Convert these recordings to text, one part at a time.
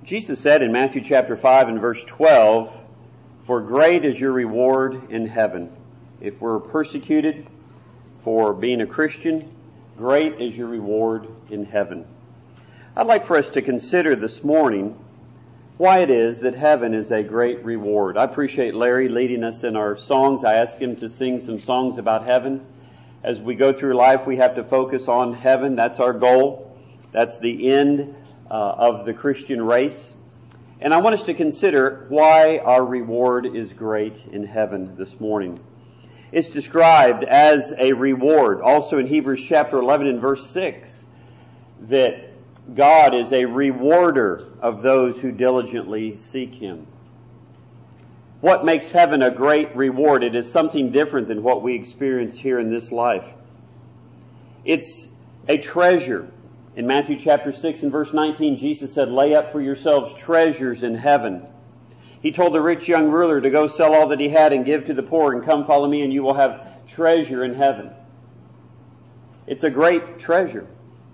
Jesus said in Matthew chapter 5 and verse 12, "For great is your reward in heaven." If we're persecuted for being a Christian, great is your reward in heaven. I'd like for us to consider this morning why it is that heaven is a great reward. I appreciate Larry leading us in our songs. I asked him to sing some songs about heaven. As we go through life, we have to focus on heaven. That's our goal. That's the end of the Christian race. And I want us to consider why our reward is great in heaven this morning. It's described as a reward also in Hebrews chapter 11 and verse 6 that God is a rewarder of those who diligently seek Him. What makes heaven a great reward? It is something different than what we experience here in this life. It's a treasure. In Matthew chapter 6 and verse 19, Jesus said, "Lay up for yourselves treasures in heaven." He told the rich young ruler to go sell all that he had and give to the poor and come follow me and you will have treasure in heaven. It's a great treasure.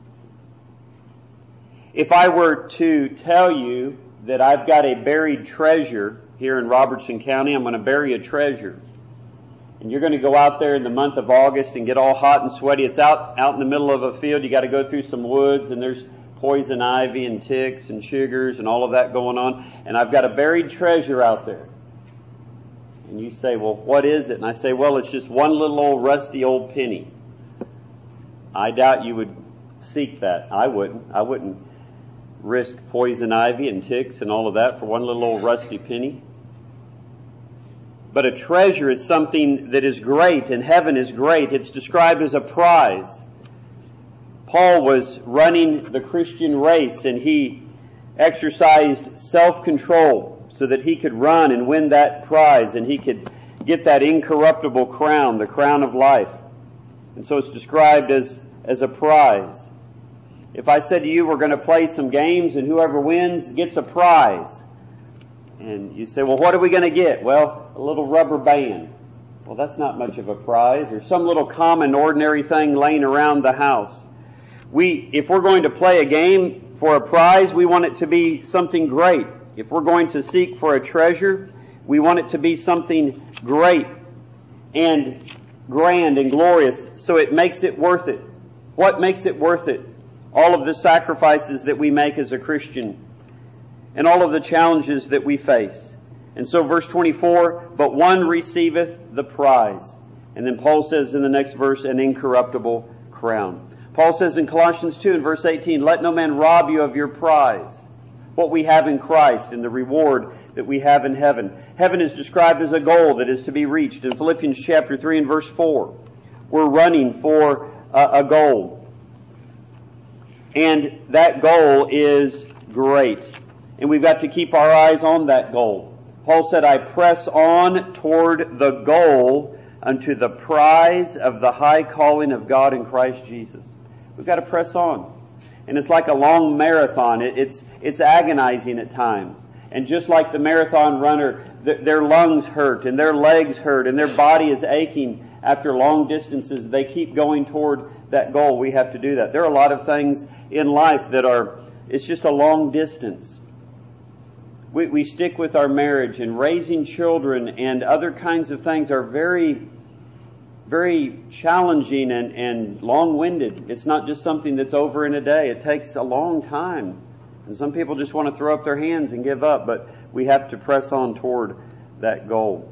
If I were to tell you that I've got a buried treasure here in Robertson County, I'm going to bury a treasure. And you're going to go out there in the month of August and get all hot and sweaty. It's out in the middle of a field. You got to go through some woods and there's poison ivy and ticks and sugars and all of that going on. And I've got a buried treasure out there. And you say, "Well, what is it?" And I say, "Well, it's just one little old rusty old penny." I doubt you would seek that. I wouldn't risk poison ivy and ticks and all of that for one little old rusty penny. But a treasure is something that is great, and heaven is great. It's described as a prize. Paul was running the Christian race, and he exercised self-control so that he could run and win that prize, and he could get that incorruptible crown, the crown of life. And so it's described as a prize. If I said to you, we're going to play some games, and whoever wins gets a prize. And you say, "Well, what are we going to get?" "Well, a little rubber band." Well, that's not much of a prize. Or some little common, ordinary thing laying around the house. If we're going to play a game for a prize, we want it to be something great. If we're going to seek for a treasure, we want it to be something great and grand and glorious, so it makes it worth it. What makes it worth it? All of the sacrifices that we make as a Christian and all of the challenges that we face. And so verse 24, "But one receiveth the prize." And then Paul says in the next verse, "An incorruptible crown." Paul says in Colossians 2 and verse 18, "Let no man rob you of your prize," what we have in Christ and the reward that we have in heaven. Heaven is described as a goal that is to be reached. In Philippians chapter 3 and verse 4, we're running for a goal. And that goal is great. And we've got to keep our eyes on that goal. Paul said, "I press on toward the goal unto the prize of the high calling of God in Christ Jesus." We've got to press on. And it's like a long marathon. It's agonizing at times. And just like the marathon runner, their lungs hurt and their legs hurt and their body is aching after long distances. They keep going toward that goal. We have to do that. There are a lot of things in life it's just a long distance. We stick with our marriage, and raising children and other kinds of things are very, very challenging and long-winded. It's not just something that's over in a day. It takes a long time. And some people just want to throw up their hands and give up, but we have to press on toward that goal.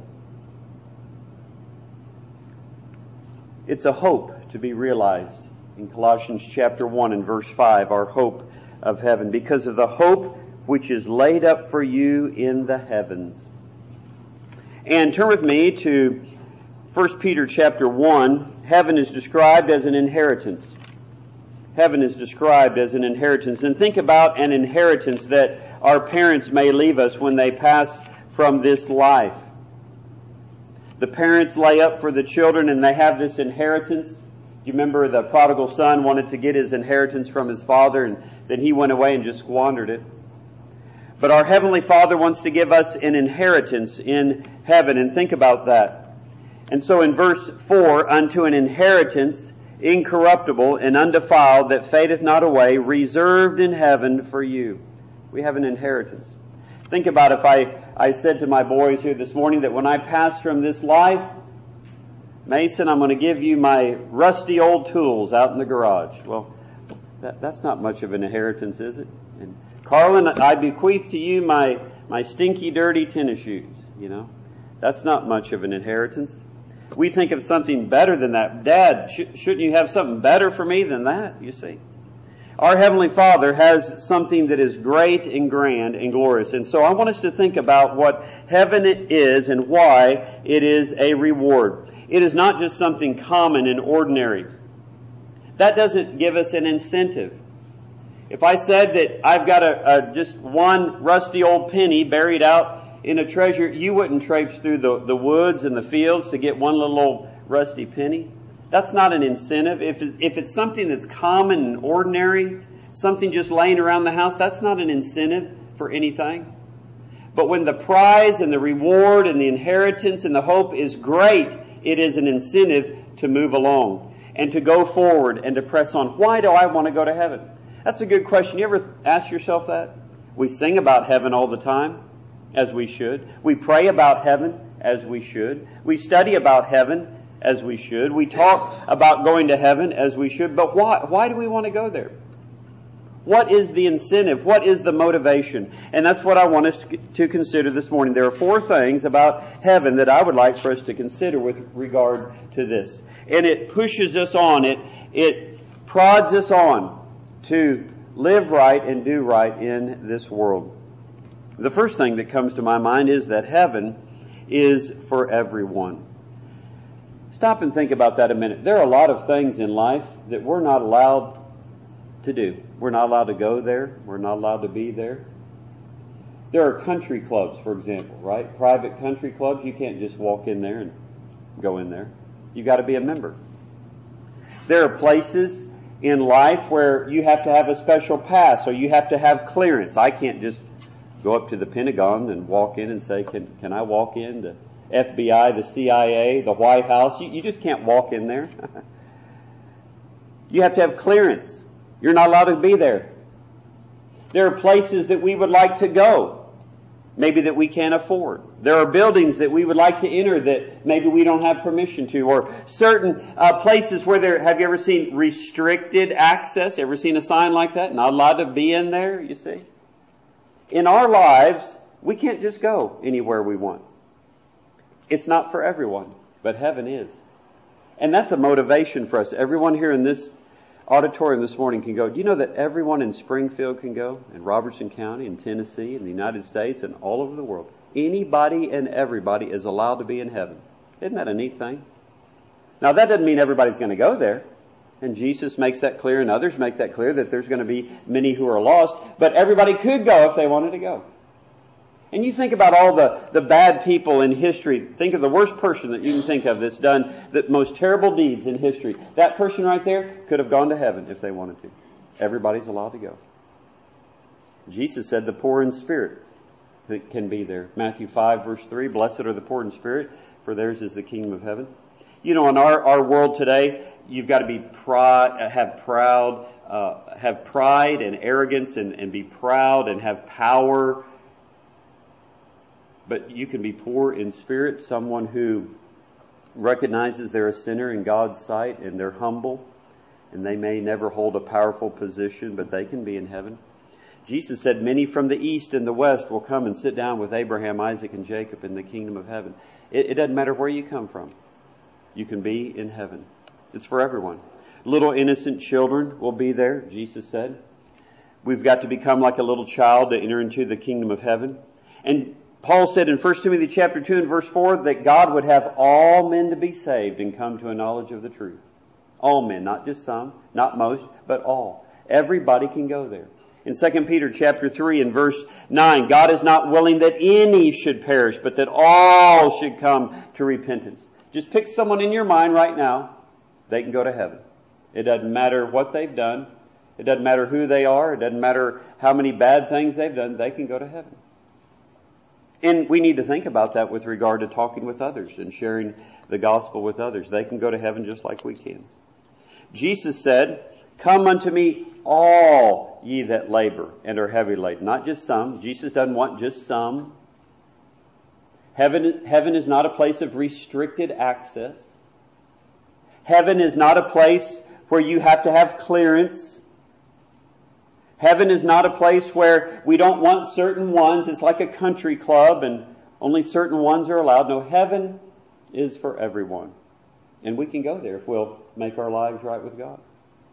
It's a hope to be realized. In Colossians chapter 1 and verse 5, our hope of heaven. "Because of the hope which is laid up for you in the heavens." And turn with me to 1 Peter chapter 1. Heaven is described as an inheritance. Heaven is described as an inheritance. And think about an inheritance that our parents may leave us when they pass from this life. The parents lay up for the children and they have this inheritance. You remember the prodigal son wanted to get his inheritance from his father, and then he went away and just squandered it. But our Heavenly Father wants to give us an inheritance in heaven, and think about that. And so in verse 4, "Unto an inheritance incorruptible and undefiled, that fadeth not away, reserved in heaven for you." We have an inheritance. Think about if I said to my boys here this morning that when I pass from this life, Mason, I'm going to give you my rusty old tools out in the garage. Well, that's not much of an inheritance, is it? And Carlin, I bequeath to you my stinky, dirty tennis shoes. That's not much of an inheritance. We think of something better than that. Dad, shouldn't you have something better for me than that? You see. Our Heavenly Father has something that is great and grand and glorious. And so I want us to think about what heaven is and why it is a reward. It is not just something common and ordinary. That doesn't give us an incentive. If I said that I've got just one rusty old penny buried out in a treasure, you wouldn't traipse through the woods and the fields to get one little old rusty penny. That's not an incentive. If it's something that's common and ordinary, something just laying around the house, that's not an incentive for anything. But when the prize and the reward and the inheritance and the hope is great, it is an incentive to move along and to go forward and to press on. Why do I want to go to heaven? That's a good question. You ever ask yourself that? We sing about heaven all the time, as we should. We pray about heaven, as we should. We study about heaven, as we should. We talk about going to heaven, as we should. But why? Why do we want to go there? What is the incentive? What is the motivation? And that's what I want us to consider this morning. There are 4 things about heaven that I would like for us to consider with regard to this. And it pushes us on. It prods us on to live right and do right in this world. The first thing that comes to my mind is that heaven is for everyone. Stop and think about that a minute. There are a lot of things in life that we're not allowed to do. We're not allowed to go there. We're not allowed to be there. There are country clubs, for example, right? Private country clubs. You can't just walk in there and go in there. You've got to be a member. There are places in life where you have to have a special pass, or you have to have clearance. I can't just go up to the Pentagon and walk in and say, can I walk in? The FBI, the CIA, the White House. You just can't walk in there. You have to have clearance. You're not allowed to be there. There are places that we would like to go, maybe that we can't afford. There are buildings that we would like to enter that maybe we don't have permission to, or certain places where have you ever seen restricted access? Ever seen a sign like that? Not allowed to be in there, you see? In our lives, we can't just go anywhere we want. It's not for everyone, but heaven is. And that's a motivation for us. Everyone here in this auditorium this morning can go. Do you know that everyone in Springfield can go? In Robertson County, in Tennessee, in the United States, and all over the world. Anybody and everybody is allowed to be in heaven. Isn't that a neat thing? Now that doesn't mean everybody's going to go there. And Jesus makes that clear, and others make that clear, that there's going to be many who are lost. But everybody could go if they wanted to go. And you think about all the bad people in history. Think of the worst person that you can think of that's done the most terrible deeds in history. That person right there could have gone to heaven if they wanted to. Everybody's allowed to go. Jesus said the poor in spirit can be there. Matthew 5 verse 3, blessed are the poor in spirit, for theirs is the kingdom of heaven. You know, in our world today, you've got to be have pride and arrogance and be proud and have power. But you can be poor in spirit, someone who recognizes they're a sinner in God's sight and they're humble, and they may never hold a powerful position, but they can be in heaven. Jesus said many from the east and the west will come and sit down with Abraham, Isaac, and Jacob in the kingdom of heaven. It doesn't matter where you come from. You can be in heaven. It's for everyone. Little innocent children will be there, Jesus said. We've got to become like a little child to enter into the kingdom of heaven. And Paul said in 1 Timothy chapter 2 and verse 4 that God would have all men to be saved and come to a knowledge of the truth. All men, not just some, not most, but all. Everybody can go there. In 2 Peter chapter 3 and verse 9, God is not willing that any should perish, but that all should come to repentance. Just pick someone in your mind right now. They can go to heaven. It doesn't matter what they've done. It doesn't matter who they are. It doesn't matter how many bad things they've done. They can go to heaven. And we need to think about that with regard to talking with others and sharing the gospel with others. They can go to heaven just like we can. Jesus said, Come unto me, all ye that labor and are heavy laden. Not just some. Jesus doesn't want just some. Heaven is not a place of restricted access. Heaven is not a place where you have to have clearance. Heaven is not a place where we don't want certain ones. It's like a country club and only certain ones are allowed. No, heaven is for everyone. And we can go there if we'll make our lives right with God.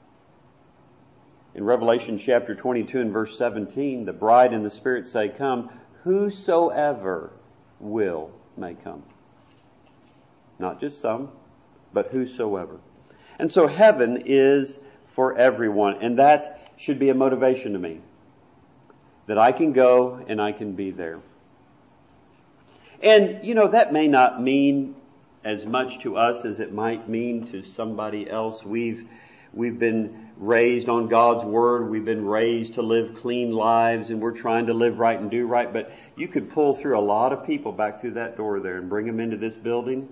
In Revelation chapter 22 and verse 17, the bride and the Spirit say, come, whosoever will may come. Not just some, but whosoever. And so heaven is for everyone. And that should be a motivation to me. That I can go and I can be there. And, that may not mean as much to us as it might mean to somebody else. We've been raised on God's Word. We've been raised to live clean lives, and we're trying to live right and do right. But you could pull through a lot of people back through that door there and bring them into this building.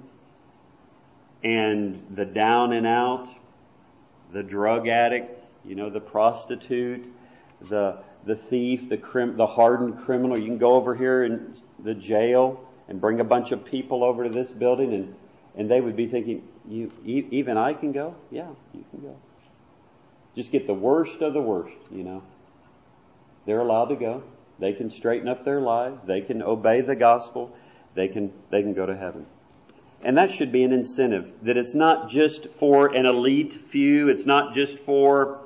And the down and out, the drug addict, the prostitute, the thief, the hardened criminal. You can go over here in the jail and bring a bunch of people over to this building, and they would be thinking, even I can go? Yeah, you can go. Just get the worst of the worst, They're allowed to go. They can straighten up their lives. They can obey the gospel. They can go to heaven. And that should be an incentive, that it's not just for an elite few. It's not just for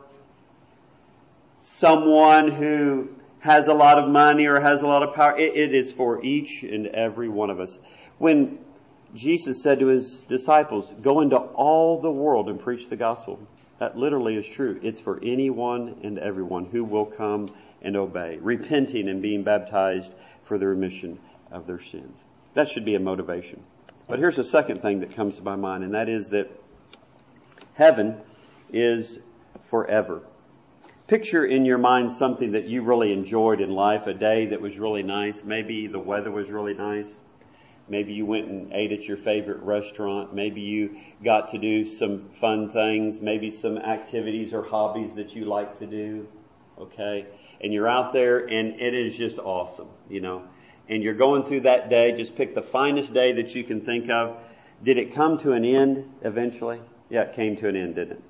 someone who has a lot of money or has a lot of power. It is for each and every one of us. When Jesus said to his disciples, go into all the world and preach the gospel, that literally is true. It's for anyone and everyone who will come and obey, repenting and being baptized for the remission of their sins. That should be a motivation. But here's the second thing that comes to my mind, and that is that heaven is forever. Picture in your mind something that you really enjoyed in life, a day that was really nice. Maybe the weather was really nice. Maybe you went and ate at your favorite restaurant. Maybe you got to do some fun things, maybe some activities or hobbies that you like to do. Okay? And you're out there and it is just awesome, And you're going through that day. Just pick the finest day that you can think of. Did it come to an end eventually? Yeah, it came to an end, didn't it?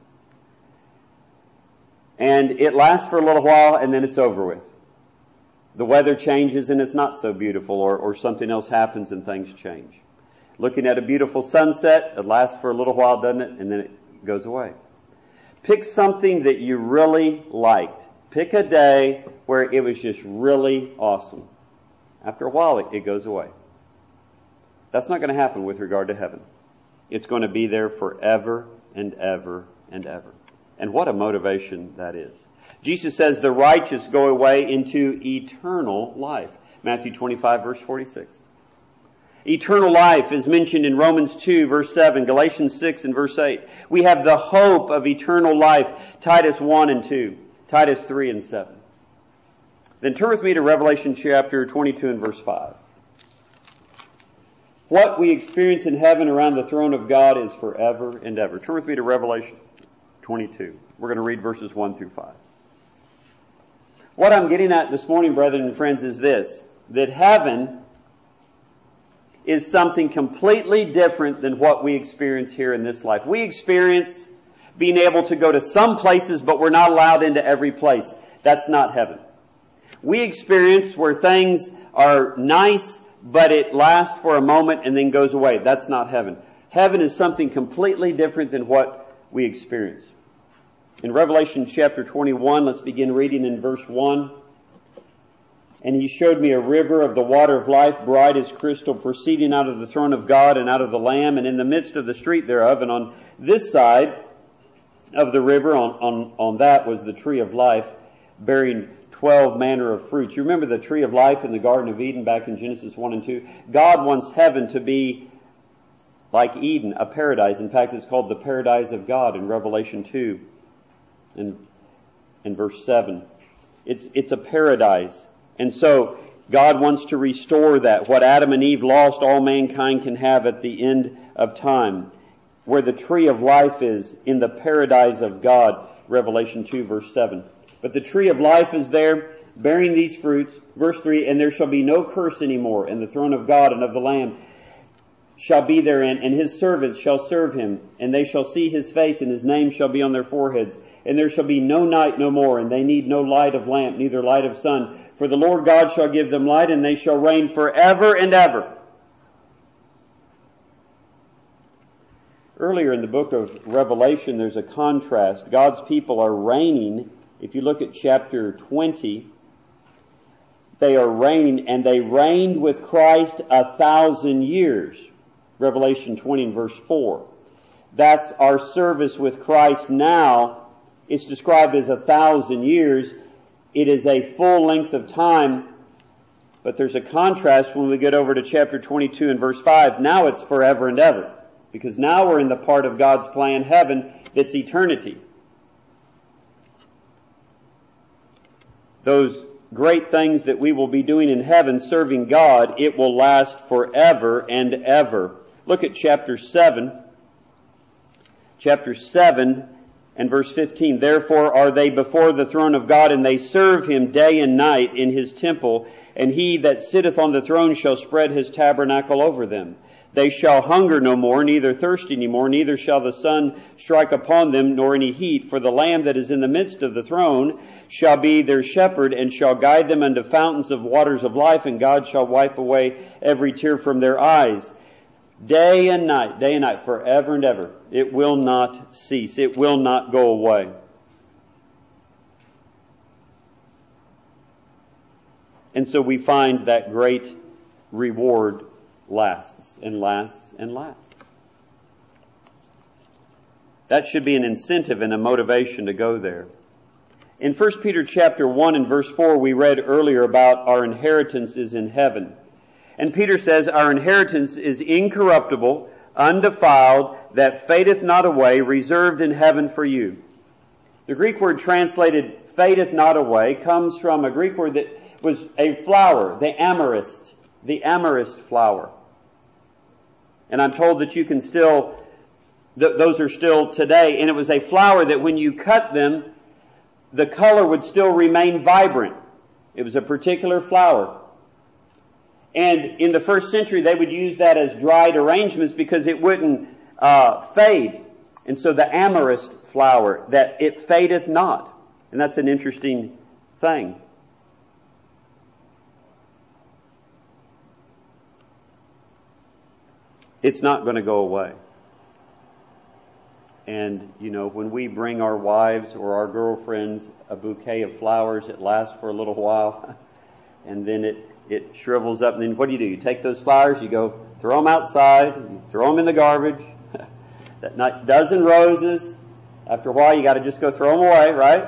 And it lasts for a little while and then it's over with. The weather changes and it's not so beautiful, or something else happens and things change. Looking at a beautiful sunset, it lasts for a little while, doesn't it? And then it goes away. Pick something that you really liked. Pick a day where it was just really awesome. After a while, it goes away. That's not going to happen with regard to heaven. It's going to be there forever and ever and ever. And what a motivation that is. Jesus says the righteous go away into eternal life. Matthew 25, verse 46. Eternal life is mentioned in Romans 2, verse 7, Galatians 6 and verse 8. We have the hope of eternal life, Titus 1 and 2, Titus 3 and 7. Then turn with me to Revelation chapter 22 and verse 5. What we experience in heaven around the throne of God is forever and ever. Turn with me to Revelation 22. We're going to read verses 1 through 5. What I'm getting at this morning, brethren and friends, is this, that heaven is something completely different than what we experience here in this life. We experience being able to go to some places, but we're not allowed into every place. That's not heaven. We experience where things are nice, but it lasts for a moment and then goes away. That's not heaven. Heaven is something completely different than what we experience. In Revelation chapter 21, let's begin reading in verse 1. And he showed me a river of the water of life, bright as crystal, proceeding out of the throne of God and out of the Lamb, and in the midst of the street thereof. And on this side of the river, on that was the tree of life, bearing 12 manner of fruits. You remember the tree of life in the Garden of Eden back in Genesis 1 and 2? God wants heaven to be like Eden, a paradise. In fact, it's called the paradise of God in Revelation 2 and verse 7. It's a paradise. And so God wants to restore that. What Adam and Eve lost, all mankind can have at the end of time. where the tree of life is in the paradise of God, Revelation 2 verse 7. But the tree of life is there, bearing these fruits. Verse 3, and there shall be no curse anymore, and the throne of God and of the Lamb shall be therein, and his servants shall serve him, and they shall see his face, and his name shall be on their foreheads. And there shall be no night no more, and they need no light of lamp, neither light of sun. For the Lord God shall give them light, and they shall reign forever and ever. Earlier in the book of Revelation, there's a contrast. God's people are reigning. If you look at chapter 20, they are reigning, and they reigned with Christ 1,000 years. Revelation 20 and verse 4. That's our service with Christ now. It's described as 1,000 years. It is a full length of time, but there's a contrast when we get over to chapter 22 and verse 5. Now it's forever and ever, because now we're in the part of God's plan, heaven, that's eternity. Those great things that we will be doing in heaven, serving God, it will last forever and ever. Look at chapter 7. Chapter 7 and verse 15. Therefore are they before the throne of God, and they serve him day and night in his temple, and he that sitteth on the throne shall spread his tabernacle over them. They shall hunger no more, neither thirst any more, neither shall the sun strike upon them, nor any heat. For the Lamb that is in the midst of the throne shall be their shepherd, and shall guide them unto fountains of waters of life, and God shall wipe away every tear from their eyes. Day and night, forever and ever. It will not cease. It will not go away. And so we find that great reward lasts and lasts and lasts. That should be an incentive and a motivation to go there. In 1 Peter chapter 1 and verse 4, we read earlier about our inheritance is in heaven. And Peter says our inheritance is incorruptible, undefiled, that fadeth not away, reserved in heaven for you. The Greek word translated fadeth not away comes from a Greek word that was a flower, the amarist flower. And I'm told that you can still, those are still today, and it was a flower that when you cut them, the color would still remain vibrant. It was a particular flower. And in the first century, they would use that as dried arrangements because it wouldn't fade. And so the amarist flower, that it fadeth not. And that's an interesting thing. It's not going to go away. And, you know, when we bring our wives or our girlfriends a bouquet of flowers, it lasts for a little while. And then it shrivels up. And then what do? You take those flowers, you go throw them outside, you throw them in the garbage. That dozen roses. After a while, you got to just go throw them away, right?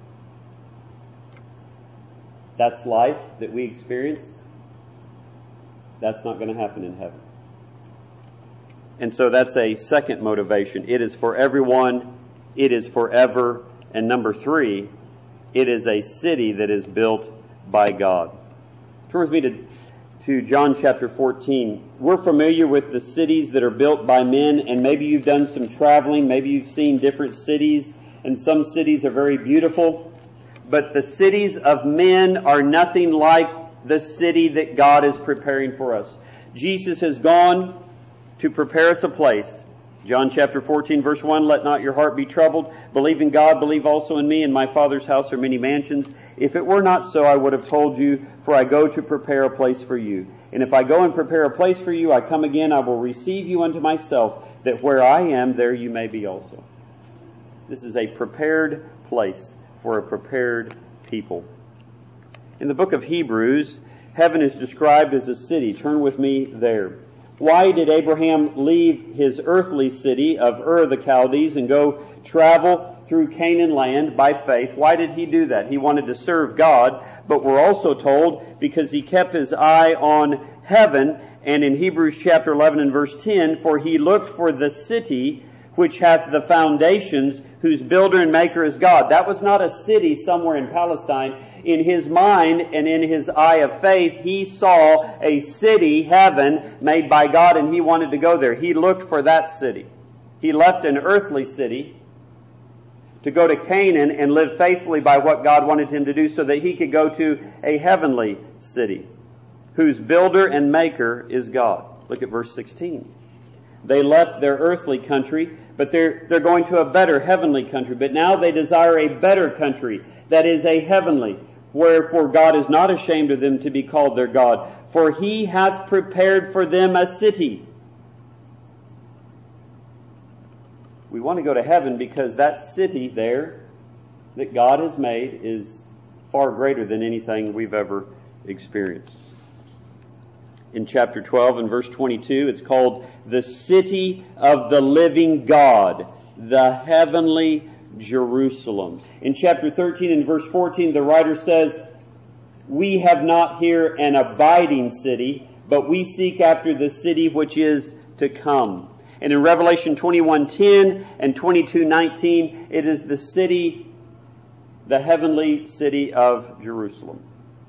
That's life that we experience. That's not going to happen in heaven. And so that's a second motivation. It is for everyone. It is forever. And number 3, it is a city that is built by God. Turn with me to John chapter 14. We're familiar with the cities that are built by men, and maybe you've done some traveling. Maybe you've seen different cities, and some cities are very beautiful. But the cities of men are nothing like the city that God is preparing for us. Jesus has gone to prepare us a place. John chapter 14 verse 1, let not your heart be troubled. Believe in God, believe also in me. In my Father's house are many mansions. If it were not so, I would have told you, for I go to prepare a place for you. And if I go and prepare a place for you, I come again, I will receive you unto myself, that where I am, there you may be also. This is a prepared place for a prepared people. In the book of Hebrews, heaven is described as a city. Turn with me there. Why did Abraham leave his earthly city of Ur the Chaldees and go travel through Canaan land by faith? Why did he do that? He wanted to serve God, but we're also told because he kept his eye on heaven. And in Hebrews chapter 11 and verse 10, for he looked for the city which hath the foundations, whose builder and maker is God. That was not a city somewhere in Palestine. In his mind and in his eye of faith, he saw a city, heaven, made by God, and he wanted to go there. He looked for that city. He left an earthly city to go to Canaan and live faithfully by what God wanted him to do so that he could go to a heavenly city whose builder and maker is God. Look at verse 16. They left their earthly country, but they're going to a better heavenly country. But now they desire a better country, that is a heavenly. Wherefore God is not ashamed of them to be called their God. For he hath prepared for them a city. We want to go to heaven because that city there that God has made is far greater than anything we've ever experienced. In chapter 12 and verse 22, it's called the city of the living God, the heavenly Jerusalem. In chapter 13 and verse 14, the writer says, we have not here an abiding city, but we seek after the city which is to come. And in Revelation 21:10 and 22:19, it is the city, the heavenly city of Jerusalem.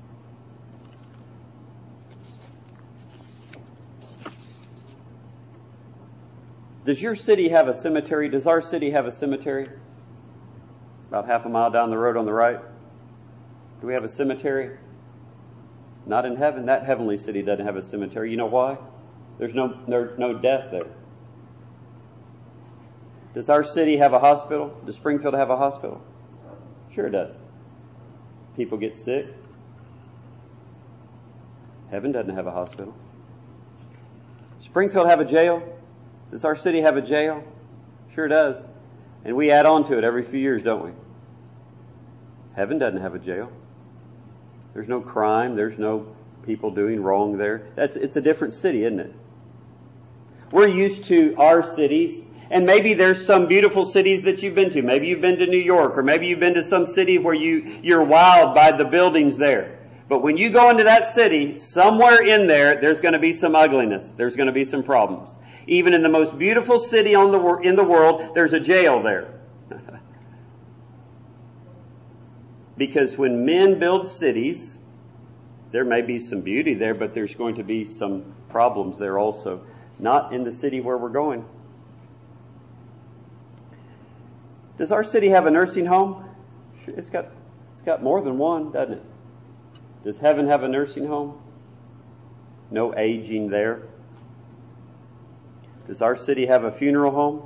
Does your city have a cemetery? Does our city have a cemetery? About half a mile down the road on the right. Do we have a cemetery? Not in heaven. That heavenly city doesn't have a cemetery. You know why? There's no death there. Does our city have a hospital? Does Springfield have a hospital? Sure it does. People get sick. Heaven doesn't have a hospital. Springfield have a jail? Does our city have a jail? Sure does. And we add on to it every few years, don't we? Heaven doesn't have a jail. There's no crime. There's no people doing wrong there. It's a different city, isn't it? We're used to our cities, and maybe there's some beautiful cities that you've been to. Maybe you've been to New York, or maybe you've been to some city where you're wowed by the buildings there. But when you go into that city, somewhere in there's going to be some ugliness. There's going to be some problems. Even in the most beautiful city in the world, there's a jail there. Because when men build cities, there may be some beauty there, but there's going to be some problems there also. Not in the city where we're going. Does our city have a nursing home? It's got more than one, doesn't it? Does heaven have a nursing home? No aging there. Does our city have a funeral home?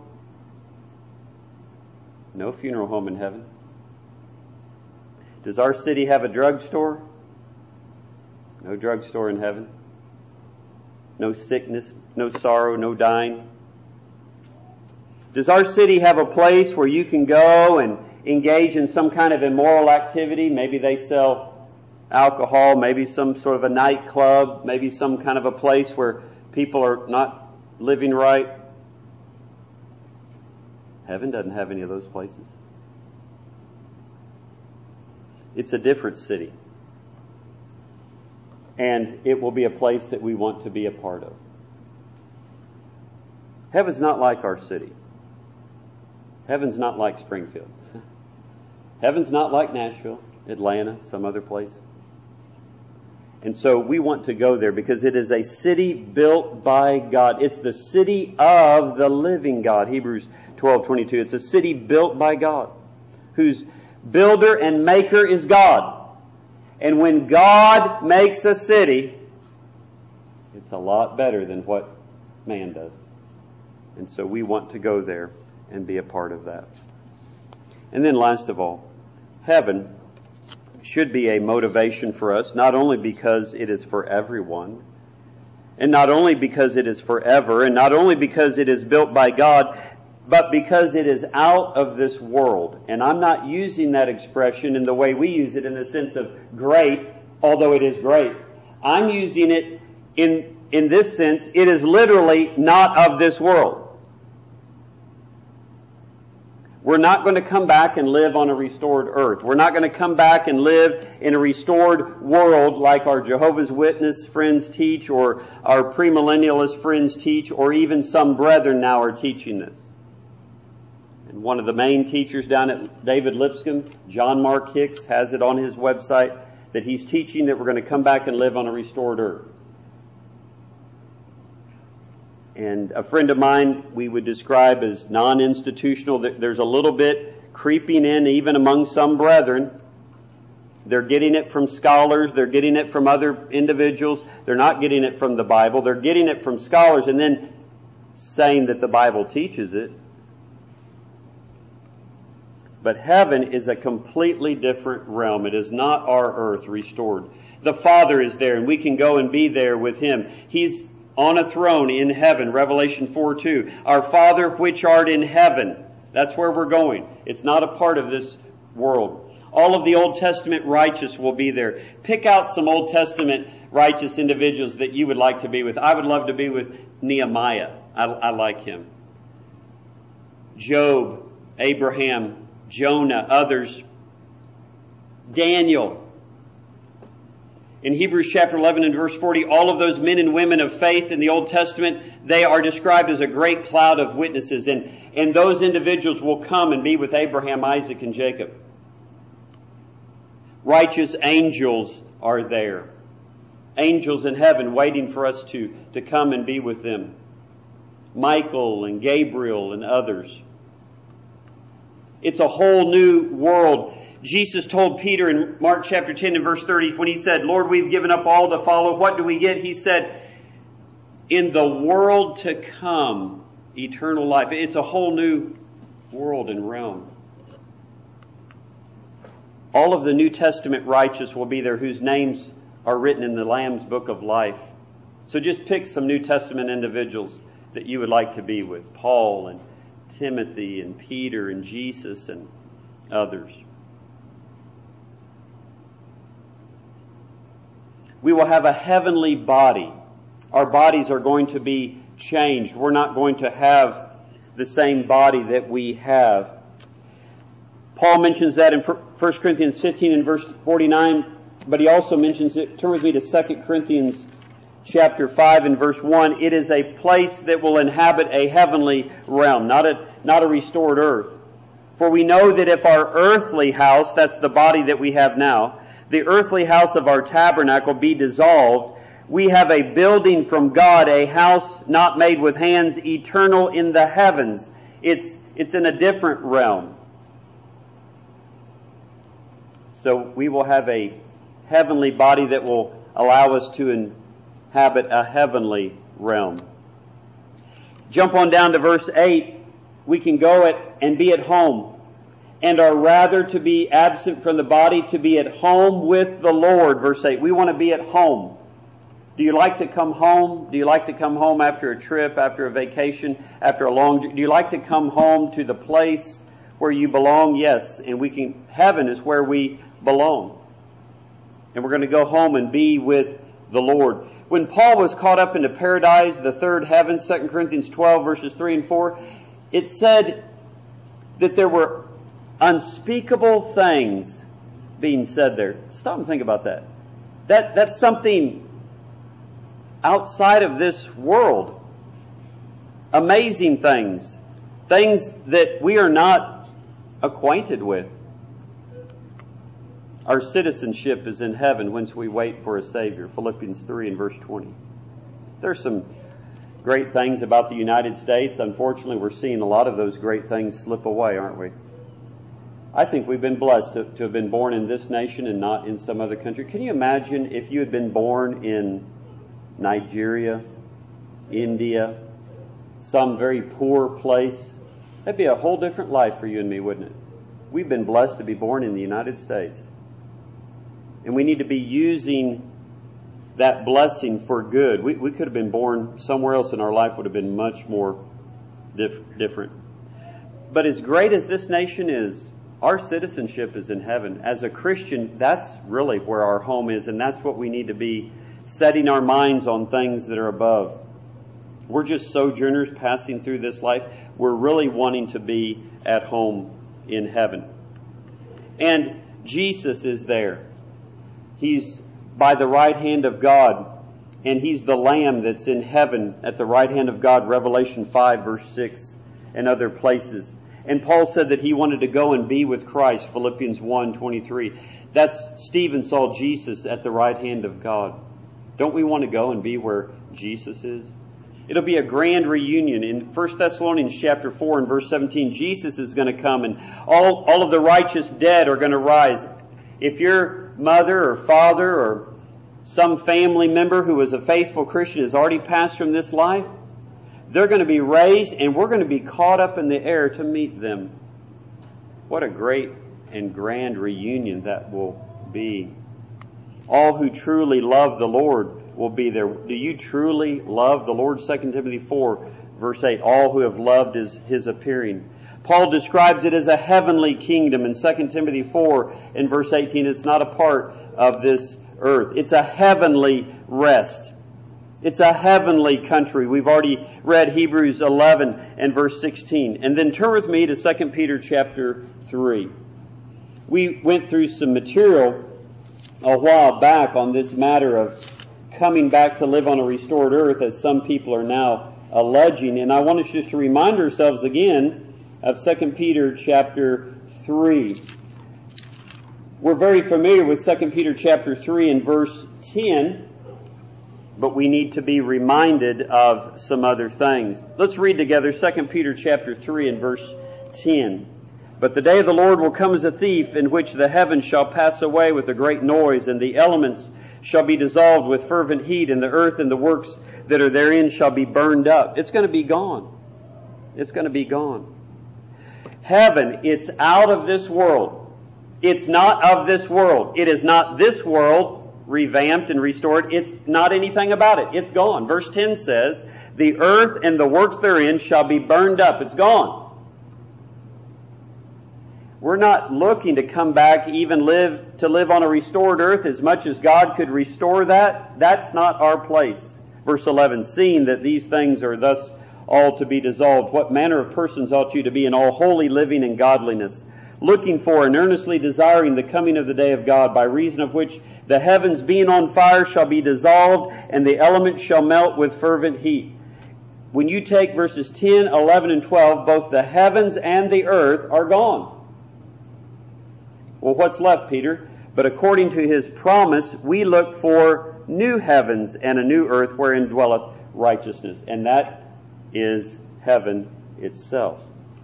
No funeral home in heaven. Does our city have a drugstore? No drugstore in heaven. No sickness, no sorrow, no dying. Does our city have a place where you can go and engage in some kind of immoral activity? Maybe they sell alcohol, maybe some sort of a nightclub, maybe some kind of a place where people are not living right. Heaven doesn't have any of those places. It's a different city. And it will be a place that we want to be a part of. Heaven's not like our city. Heaven's not like Springfield. Heaven's not like Nashville, Atlanta, some other place. And so we want to go there because it is a city built by God. It's the city of the living God. Hebrews 12:22. It's a city built by God, whose builder and maker is God. And when God makes a city, it's a lot better than what man does. And so we want to go there and be a part of that. And then last of all, heaven should be a motivation for us, not only because it is for everyone, and not only because it is forever, and not only because it is built by God, but because it is out of this world. And I'm not using that expression in the way we use it in the sense of great, although it is great. I'm using it in this sense, it is literally not of this world. We're not going to come back and live on a restored earth. We're not going to come back and live in a restored world like our Jehovah's Witness friends teach, or our premillennialist friends teach, or even some brethren now are teaching this. And one of the main teachers down at David Lipscomb, John Mark Hicks, has it on his website that he's teaching that we're going to come back and live on a restored earth. And a friend of mine we would describe as non-institutional. There's a little bit creeping in even among some brethren. They're getting it from scholars. They're getting it from other individuals. They're not getting it from the Bible. They're getting it from scholars and then saying that the Bible teaches it. But heaven is a completely different realm. It is not our earth restored. The Father is there, and we can go and be there with Him. He's on a throne in heaven, Revelation 4:2. Our Father which art in heaven. That's where we're going. It's not a part of this world. All of the Old Testament righteous will be there. Pick out some Old Testament righteous individuals that you would like to be with. I would love to be with Nehemiah. I like him. Job, Abraham, Jonah, others. Daniel. In Hebrews chapter 11 and verse 40, all of those men and women of faith in the Old Testament, they are described as a great cloud of witnesses. And those individuals will come and be with Abraham, Isaac, and Jacob. Righteous angels are there. Angels in heaven waiting for us to come and be with them. Michael and Gabriel and others. It's a whole new world. Jesus told Peter in Mark chapter 10 and verse 30, when he said, Lord, we've given up all to follow. What do we get? He said, in the world to come, eternal life. It's a whole new world and realm. All of the New Testament righteous will be there whose names are written in the Lamb's Book of Life. So just pick some New Testament individuals that you would like to be with. Paul and Timothy and Peter and Jesus and others. We will have a heavenly body. Our bodies are going to be changed. We're not going to have the same body that we have. Paul mentions that in 1 Corinthians 15 and verse 49, but he also mentions it. Turn with me to 2 Corinthians chapter 5 and verse 1. It is a place that will inhabit a heavenly realm, not a restored earth. For we know that if our earthly house, that's the body that we have now, the earthly house of our tabernacle be dissolved, we have a building from God, a house not made with hands, eternal in the heavens. It's in a different realm. So we will have a heavenly body that will allow us to inhabit a heavenly realm. Jump on down to verse 8. We can go and be at home, and are rather to be absent from the body, to be at home with the Lord. Verse 8. We want to be at home. Do you like to come home? Do you like to come home after a trip, after a vacation, after a long... Do you like to come home to the place where you belong? Yes. And heaven is where we belong. And we're going to go home and be with the Lord. When Paul was caught up into paradise, the third heaven, 2 Corinthians 12 verses 3 and 4, it said that there were unspeakable things being said there. Stop and think about that. That's something outside of this world. Amazing things. Things that we are not acquainted with. Our citizenship is in heaven whence we wait for a Savior. Philippians 3 and verse 20. There's some great things about the United States. Unfortunately, we're seeing a lot of those great things slip away, aren't we? I think we've been blessed to have been born in this nation and not in some other country. Can you imagine if you had been born in Nigeria, India, some very poor place? That'd be a whole different life for you and me, wouldn't it? We've been blessed to be born in the United States. And we need to be using that blessing for good. We could have been born somewhere else and our life would have been much more different. But as great as this nation is, our citizenship is in heaven. As a Christian, that's really where our home is, and that's what we need to be setting our minds on, things that are above. We're just sojourners passing through this life. We're really wanting to be at home in heaven. And Jesus is there. He's by the right hand of God, and He's the Lamb that's in heaven at the right hand of God, Revelation 5 verse 6 and other places. And Paul said that he wanted to go and be with Christ, Philippians 1:23. That's Stephen saw Jesus at the right hand of God. Don't we want to go and be where Jesus is? It'll be a grand reunion. In 1 Thessalonians chapter 4 and verse 17, Jesus is going to come and all of the righteous dead are going to rise. If your mother or father or some family member who was a faithful Christian has already passed from this life, they're going to be raised and we're going to be caught up in the air to meet them. What a great and grand reunion that will be. All who truly love the Lord will be there. Do you truly love the Lord? 2 Timothy 4 verse 8, all who have loved his appearing. Paul describes it as a heavenly kingdom in 2 Timothy 4 and verse 18. It's not a part of this earth. It's a heavenly rest. It's a heavenly country. We've already read Hebrews 11 and verse 16. And then turn with me to 2 Peter chapter 3. We went through some material a while back on this matter of coming back to live on a restored earth, as some people are now alleging. And I want us just to remind ourselves again of 2 Peter chapter 3. We're very familiar with 2 Peter chapter 3 and verse 10, but we need to be reminded of some other things. Let's read together 2 Peter chapter 3 and verse 10. But the day of the Lord will come as a thief, in which the heavens shall pass away with a great noise, and the elements shall be dissolved with fervent heat, and the earth and the works that are therein shall be burned up. It's going to be gone. It's going to be gone. Heaven, it's out of this world. It's not of this world. It is not this world revamped and restored. It's not anything about it. It's gone. Verse 10 says, the earth and the works therein shall be burned up. It's gone. We're not looking to come back, even live on a restored earth as much as God could restore that. That's not our place. Verse 11, seeing that these things are thus all to be dissolved, what manner of persons ought you to be in all holy living and godliness, looking for and earnestly desiring the coming of the day of God, by reason of which the heavens being on fire shall be dissolved, and the elements shall melt with fervent heat. When you take verses 10, 11, and 12, both the heavens and the earth are gone. Well, what's left, Peter? But according to his promise, we look for new heavens and a new earth wherein dwelleth righteousness. And that is heaven itself.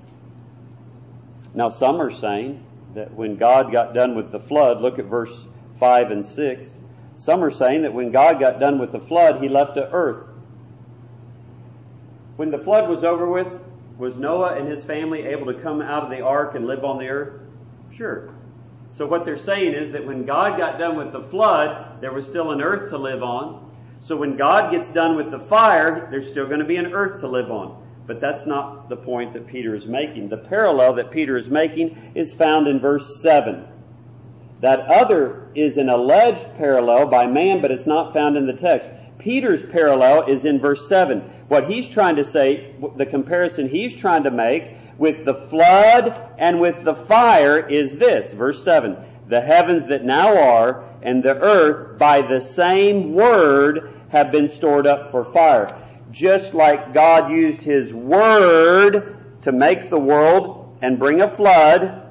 Now, some are saying that when God got done with the flood, look at verse 5 and 6. Some are saying that when God got done with the flood, he left the earth. When the flood was over with, was Noah and his family able to come out of the ark and live on the earth? Sure. So what they're saying is that when God got done with the flood, there was still an earth to live on. So when God gets done with the fire, there's still going to be an earth to live on. But that's not the point that Peter is making. The parallel that Peter is making is found in verse 7. That other is an alleged parallel by man, but it's not found in the text. Peter's parallel is in verse 7. What he's trying to say, the comparison he's trying to make with the flood and with the fire is this, verse 7. The heavens that now are and the earth by the same word have been stored up for fire. Just like God used his word to make the world and bring a flood,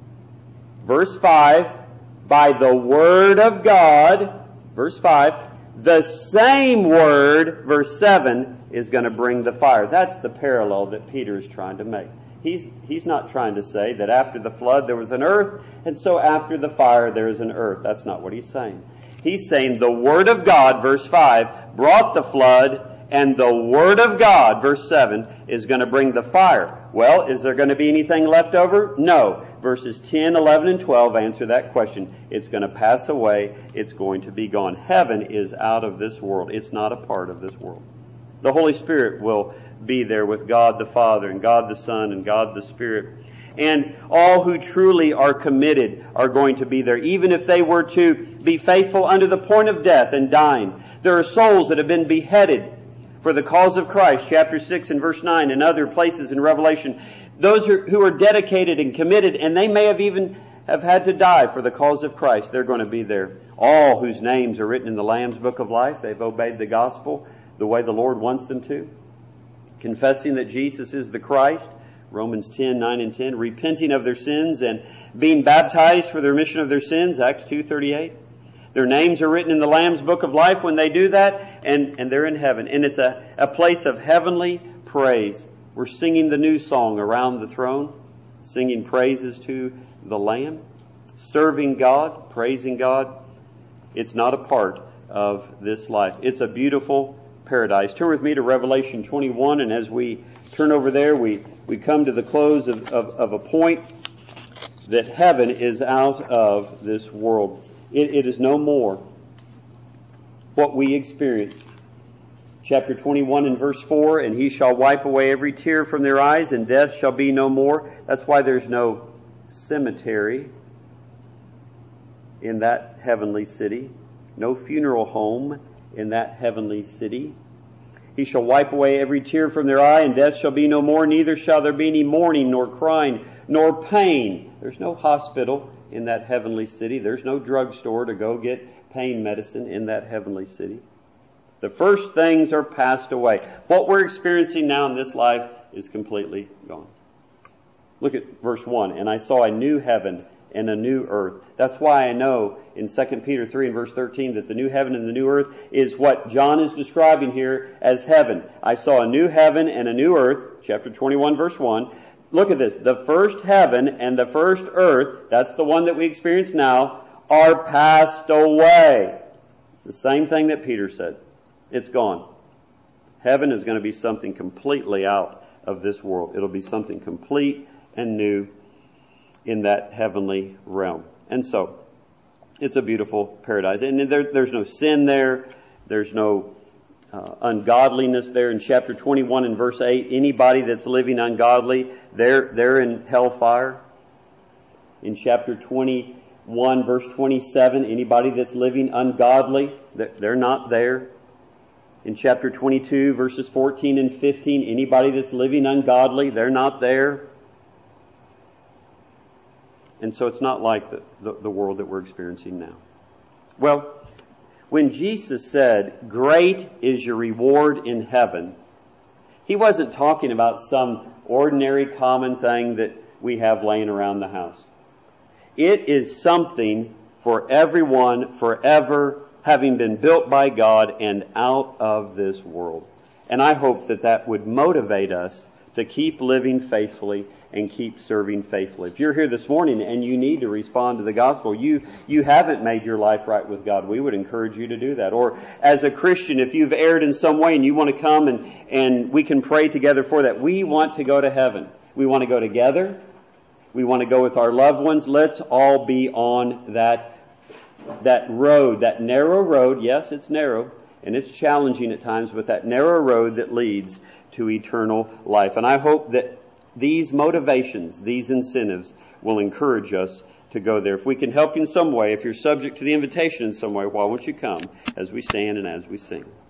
verse 5, by the word of God, verse 5, the same word, verse 7, is going to bring the fire. That's the parallel that Peter is trying to make. He's not trying to say that after the flood there was an earth, and so after the fire there is an earth. That's not what he's saying. He's saying the Word of God, verse 5, brought the flood, and the Word of God, verse 7, is going to bring the fire. Well, is there going to be anything left over? No. Verses 10, 11, and 12 answer that question. It's going to pass away. It's going to be gone. Heaven is out of this world. It's not a part of this world. The Holy Spirit will be there with God the Father and God the Son and God the Spirit. And all who truly are committed are going to be there, even if they were to be faithful unto the point of death and dying. There are souls that have been beheaded for the cause of Christ, chapter 6 and verse 9, and other places in Revelation. Those who are dedicated and committed, and they may have even have had to die for the cause of Christ, they're going to be there. All whose names are written in the Lamb's Book of Life, they've obeyed the gospel the way the Lord wants them to, confessing that Jesus is the Christ, Romans 10, 9 and 10, repenting of their sins and being baptized for the remission of their sins, Acts 2:38. Their names are written in the Lamb's Book of Life when they do that, and they're in heaven. And it's a place of heavenly praise. We're singing the new song around the throne, singing praises to the Lamb, serving God, praising God. It's not a part of this life. It's a beautiful paradise. Turn with me to Revelation 21, and as we turn over there, we come to the close of a point that heaven is out of this world. It is no more what we experience. Chapter 21 and verse 4, and he shall wipe away every tear from their eyes, and death shall be no more. That's why there's no cemetery in that heavenly city, no funeral home in that heavenly city. He shall wipe away every tear from their eye, and death shall be no more, neither shall there be any mourning, nor crying, nor pain. There's no hospital in that heavenly city. There's no drugstore to go get pain medicine in that heavenly city. The first things are passed away. What we're experiencing now in this life is completely gone. Look at verse 1. And I saw a new heaven and a new earth. That's why I know in 2 Peter 3 and verse 13 that the new heaven and the new earth is what John is describing here as heaven. I saw a new heaven and a new earth, chapter 21 verse 1. Look at this. The first heaven and the first earth, that's the one that we experience now, are passed away. It's the same thing that Peter said. It's gone. Heaven is going to be something completely out of this world. It'll be something complete and new in that heavenly realm. And so, it's a beautiful paradise. And there's no sin there. There's no ungodliness there. In chapter 21 and verse 8, anybody that's living ungodly, they're in hellfire. In chapter 21 verse 27, anybody that's living ungodly, they're not there. In chapter 22 verses 14 and 15, anybody that's living ungodly, they're not there. And so it's not like the world that we're experiencing now. Well, when Jesus said, "Great is your reward in heaven," He wasn't talking about some ordinary common thing that we have laying around the house. It is something for everyone forever, having been built by God and out of this world. And I hope that would motivate us to keep living faithfully and keep serving faithfully. If you're here this morning and you need to respond to the gospel, you haven't made your life right with God, we would encourage you to do that. Or as a Christian, if you've erred in some way and you want to come and we can pray together for that. We want to go to heaven. We want to go together. We want to go with our loved ones. Let's all be on that road, that narrow road. Yes, it's narrow and it's challenging at times, but that narrow road that leads to eternal life. And I hope that these motivations, these incentives will encourage us to go there. If we can help you in some way, if you're subject to the invitation in some way, why won't you come as we stand and as we sing?